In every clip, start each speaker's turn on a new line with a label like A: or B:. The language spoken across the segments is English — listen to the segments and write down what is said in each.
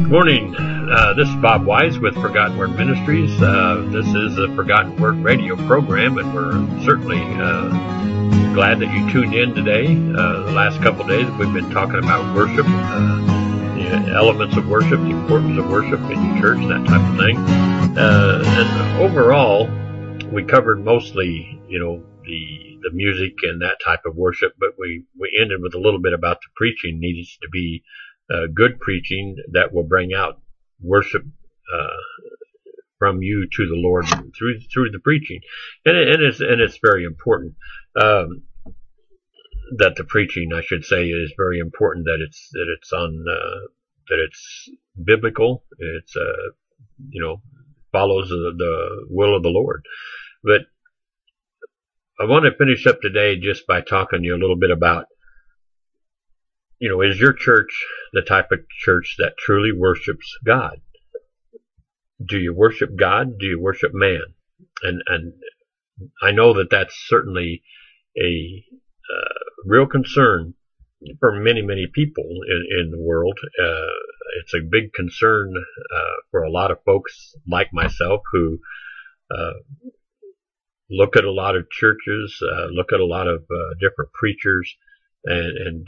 A: Morning. This is Bob Wise with Forgotten Word Ministries. This is a Forgotten Word radio program, and we're certainly glad that you tuned in today. The last couple of days we've been talking about worship, the elements of worship, the importance of worship in your church, that type of thing. And overall, we covered mostly, the music and that type of worship, but we ended with a little bit about the preaching needs to be good preaching that will bring out worship from you to the Lord through the preaching, and it's very important that the preaching, I should say, is very important that it's biblical. It's follows the will of the Lord. But I want to finish up today just by talking to you a little bit about, is your church the type of church that truly worships God? Do you worship God? Do you worship man? And I know that that's certainly a real concern for many, many people in the world. It's a big concern for a lot of folks like myself who look at a lot of churches, look at a lot of different preachers, and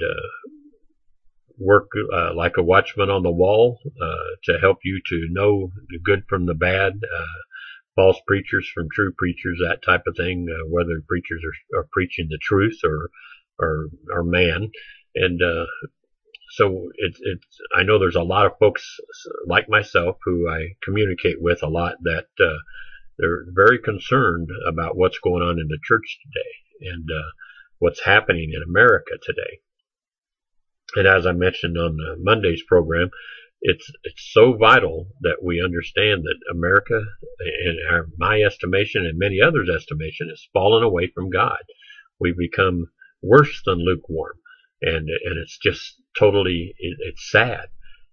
A: work like a watchman on the wall to help you to know the good from the bad, false preachers from true preachers, that type of thing, whether preachers are preaching the truth or man. And so it's I know there's a lot of folks like myself who I communicate with a lot that they're very concerned about what's going on in the church today and what's happening in America today. And as I mentioned on Monday's program, it's so vital that we understand that America, in my estimation and many others' estimation, has fallen away from God. We've become worse than lukewarm, and it's just totally, it's sad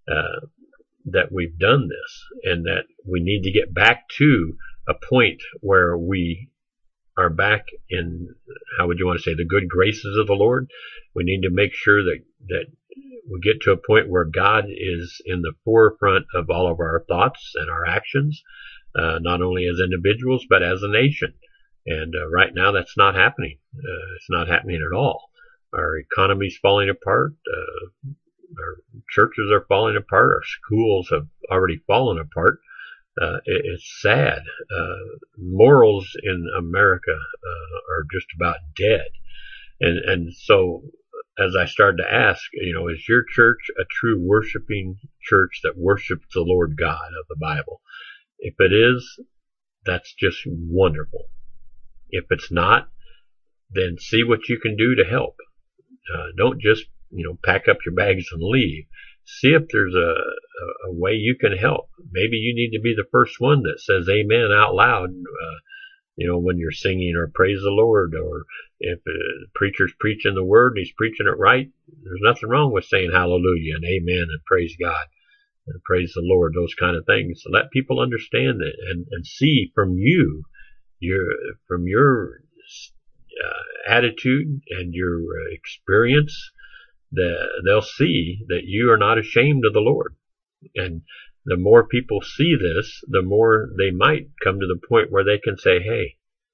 A: that we've done this, and that we need to get back to a point where we are back in, how would you want to say, the good graces of the Lord. We need to make sure that we get to a point where God is in the forefront of all of our thoughts and our actions, not only as individuals, but as a nation. And right now that's not happening. It's not happening at all. Our economy's falling apart. Our churches are falling apart. Our schools have already fallen apart. It's sad. Morals in America are just about dead. And so as I started to ask, is your church a true worshiping church that worships the Lord God of the Bible? If it is, that's just wonderful. If it's not, then see what you can do to help. Don't just, pack up your bags and leave. See if there's a way you can help. Maybe you need to be the first one that says amen out loud, when you're singing, or praise the Lord, or if the preacher's preaching the word and he's preaching it right, there's nothing wrong with saying hallelujah and amen and praise God and praise the Lord, those kind of things. So let people understand that and see from your attitude and your experience, that they'll see that you are not ashamed of the Lord. And the more people see this, the more they might come to the point where they can say, hey,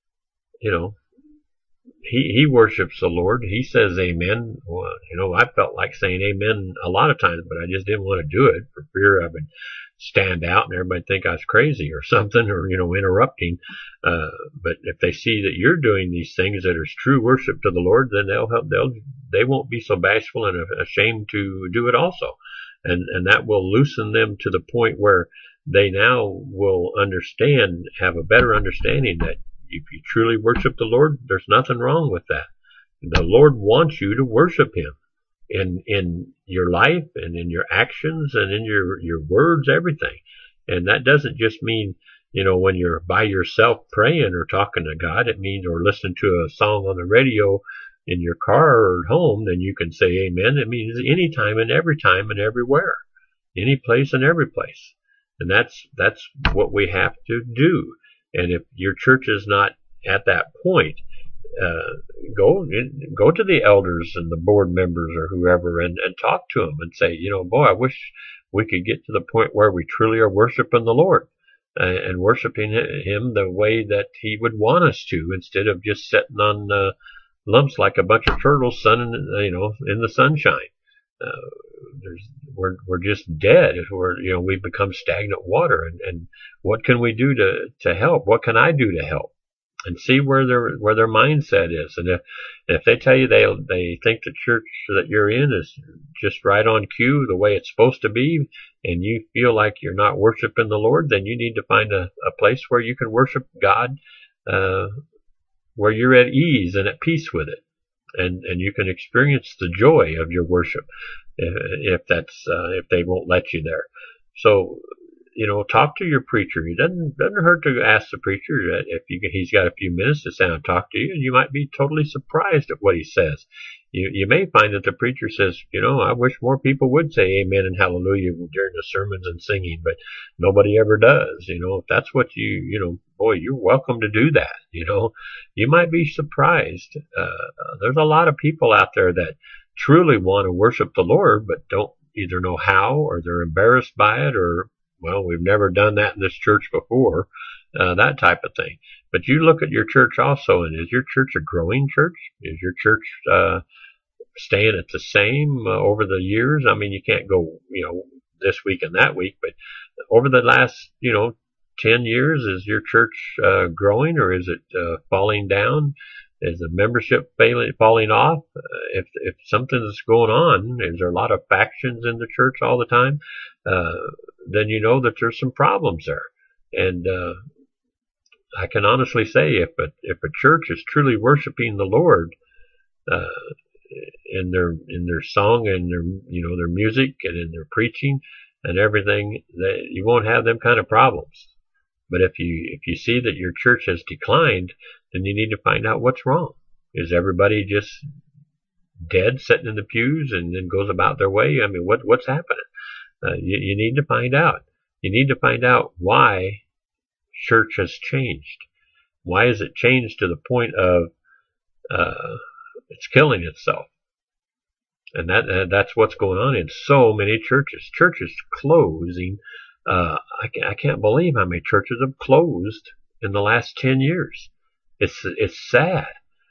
A: he worships the Lord. He says amen. Well, I felt like saying amen a lot of times, but I just didn't want to do it for fear I would stand out and everybody think I was crazy or something, or, interrupting. But if they see that you're doing these things that are true worship to the Lord, then they won't be so bashful and ashamed to do it also. And that will loosen them to the point where they now will have a better understanding that if you truly worship the Lord, there's nothing wrong with that. The Lord wants you to worship Him in your life and in your actions and in your words, everything. And that doesn't just mean, when you're by yourself praying or talking to God. It means, or listening to a song on the radio in your car or at home, then you can say amen. It means anytime and every time and everywhere, any place and every place. And that's what we have to do. And if your church is not at that point, go to the elders and the board members or whoever and talk to them and say, boy, I wish we could get to the point where we truly are worshiping the Lord and worshiping Him the way that He would want us to, instead of just sitting on lumps like a bunch of turtles, in the sunshine. We're just dead. We've become stagnant water. And what can we do to help? What can I do to help? And see where their mindset is. And if they tell you they think the church that you're in is just right on cue, the way it's supposed to be, and you feel like you're not worshiping the Lord, then you need to find a place where you can worship God, where you're at ease and at peace with it. And you can experience the joy of your worship, if they won't let you there. So, talk to your preacher. It doesn't hurt to ask the preacher if he's got a few minutes to sit and talk to you. You might be totally surprised at what he says. You may find that the preacher says, I wish more people would say amen and hallelujah during the sermons and singing, but nobody ever does. If that's what boy, you're welcome to do that. You might be surprised. There's a lot of people out there that truly want to worship the Lord, but don't either know how, or they're embarrassed by it, or, well, we've never done that in this church before, that type of thing. But you look at your church also, and is your church a growing church? Is your church staying at the same over the years? I mean, you can't go, this week and that week, but over the last, 10 years, is your church growing, or is it falling down? Is the membership falling off? If something's going on, is there a lot of factions in the church all the time? Then you know that there's some problems there. And I can honestly say, if a church is truly worshiping the Lord in their song and their music and in their preaching and everything, that you won't have them kind of problems. But if you see that your church has declined, then you need to find out what's wrong. Is everybody just dead, sitting in the pews, and then goes about their way? I mean, what's happening? You need to find out. You need to find out why church has changed. Why has it changed to the point of it's killing itself? And that's what's going on in so many churches. Churches closing. I can't believe how many churches have closed in the last 10 years. It's sad.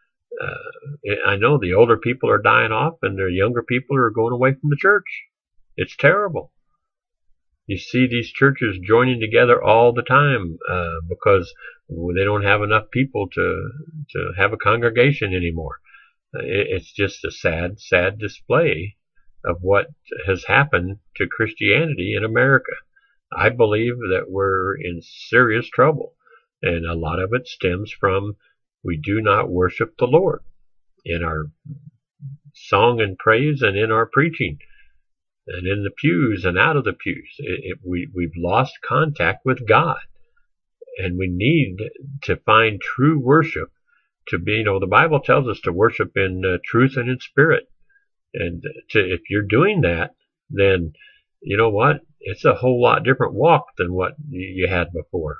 A: I know the older people are dying off, and the younger people are going away from the church. It's terrible. You see these churches joining together all the time because they don't have enough people to have a congregation anymore. It's just a sad display of what has happened to Christianity in America. I believe that we're in serious trouble, and a lot of it stems from we do not worship the Lord in our song and praise and in our preaching and in the pews and out of the pews. We've lost contact with God, and we need to find true worship to be, the Bible tells us to worship in truth and in spirit. And if you're doing that, then you know what? It's a whole lot different walk than what you had before.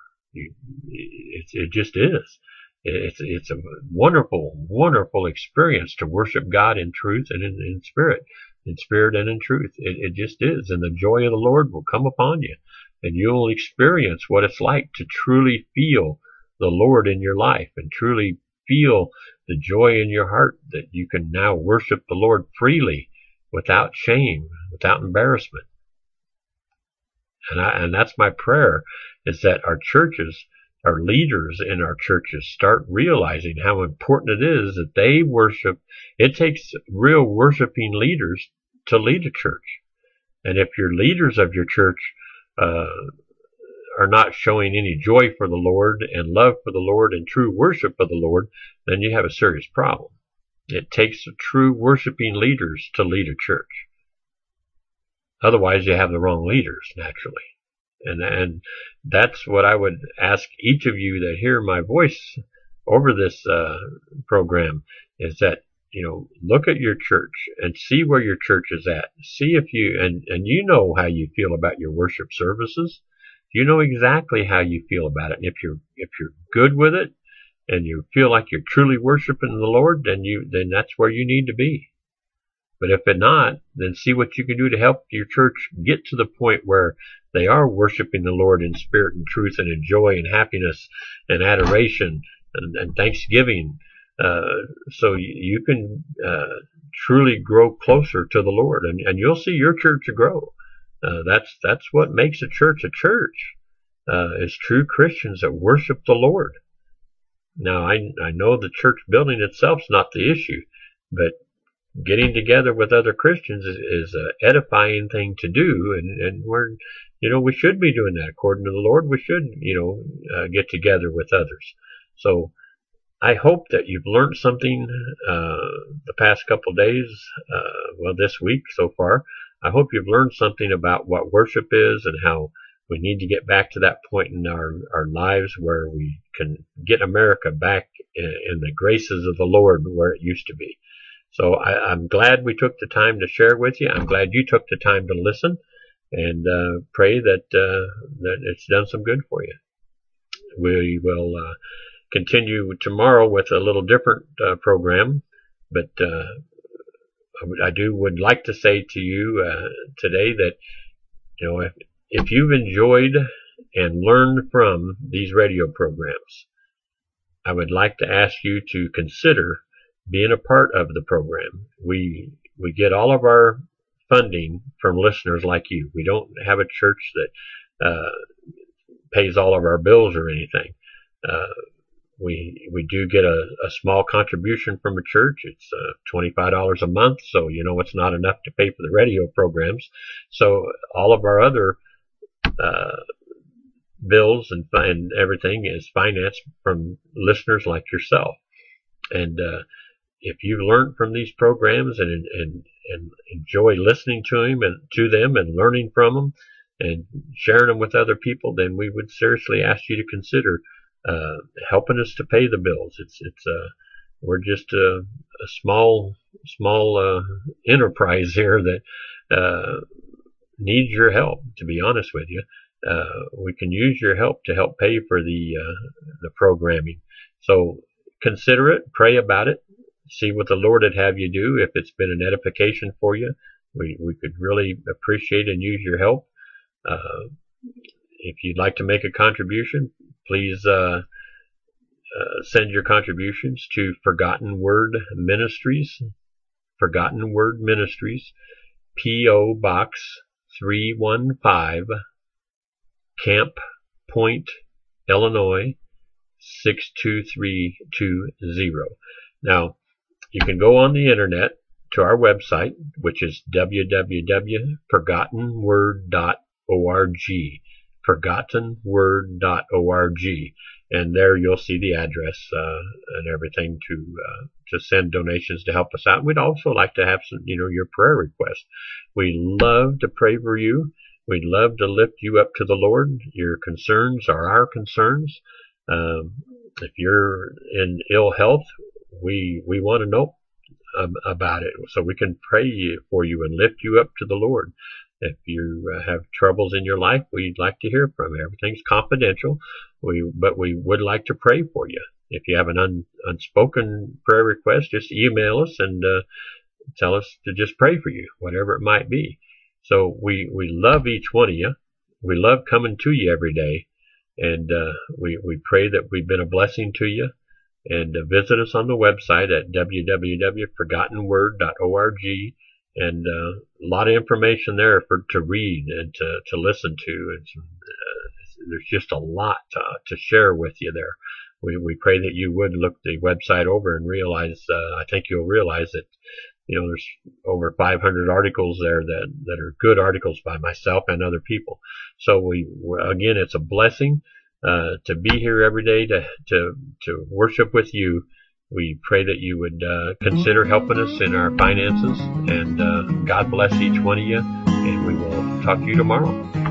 A: It just is. It's a wonderful, wonderful experience to worship God in truth and in spirit and in truth. It just is. And the joy of the Lord will come upon you, and you'll experience what it's like to truly feel the Lord in your life and truly feel the joy in your heart that you can now worship the Lord freely, without shame, without embarrassment. And that's my prayer, is that our churches, our leaders in our churches, start realizing how important it is that they worship. It takes real worshiping leaders to lead a church. And if your leaders of your church are not showing any joy for the Lord and love for the Lord and true worship of the Lord, then you have a serious problem. It takes true worshiping leaders to lead a church. Otherwise, you have the wrong leaders, naturally. And that's what I would ask each of you that hear my voice over this program, is that, look at your church and see where your church is at. See if and you know how you feel about your worship services. You know exactly how you feel about it. And if you're good with it and you feel like you're truly worshiping the Lord, then that's where you need to be. But if it not, then see what you can do to help your church get to the point where they are worshiping the Lord in spirit and truth and in joy and happiness and adoration and thanksgiving. So you can truly grow closer to the Lord, and you'll see your church grow. That's what makes a church is true Christians that worship the Lord. Now, I know the church building itself's not the issue, but getting together with other Christians is an edifying thing to do, and we should be doing that according to the Lord. We should, get together with others. So I hope that you've learned something the past couple of days, this week so far. I hope you've learned something about what worship is and how we need to get back to that point in our lives where we can get America back in the graces of the Lord where it used to be. So I'm glad we took the time to share with you. I'm glad you took the time to listen, and pray that it's done some good for you. We will continue tomorrow with a little different program, but I would like to say to you today that if you've enjoyed and learned from these radio programs, I would like to ask you to consider being a part of the program. We get all of our funding from listeners like you. We don't have a church that pays all of our bills or anything. We do get a small contribution from a church. It's $25 a month, so it's not enough to pay for the radio programs. So all of our other bills and everything is financed from listeners like yourself. And if you've learned from these programs and enjoy listening to them and learning from them and sharing them with other people, then we would seriously ask you to consider helping us to pay the bills. We're just a small enterprise here that needs your help. To be honest with you, we can use your help to help pay for the programming. So consider it, pray about it, see what the Lord would have you do. If it's been an edification for you, we could really appreciate and use your help. If you'd like to make a contribution, please send your contributions to Forgotten Word Ministries, P.O. Box 315, Camp Point, Illinois 62320. Now, you can go on the internet to our website, which is www.forgottenword.org, forgottenword.org, and there you'll see the address and everything to send donations to help us out. We'd also like to have some, your prayer requests. We love to pray for you. We'd love to lift you up to the Lord. Your concerns are our concerns. If you're in ill health, we want to know about it so we can pray for you and lift you up to the Lord. If you have troubles in your life, we'd like to hear from you. Everything's confidential, but we would like to pray for you. If you have an unspoken prayer request, just email us and tell us to just pray for you, whatever it might be. So we love each one of you. We love coming to you every day, and we pray that we've been a blessing to you. And visit us on the website at www.forgottenword.org, and a lot of information there to read and to listen to. And there's just a lot to share with you there. We pray that you would look the website over and realize, I think you'll realize that, there's over 500 articles there that are good articles by myself and other people. So again, it's a blessing to be here every day to worship with you. We pray that you would consider helping us in our finances, and God bless each one of you, and we will talk to you tomorrow.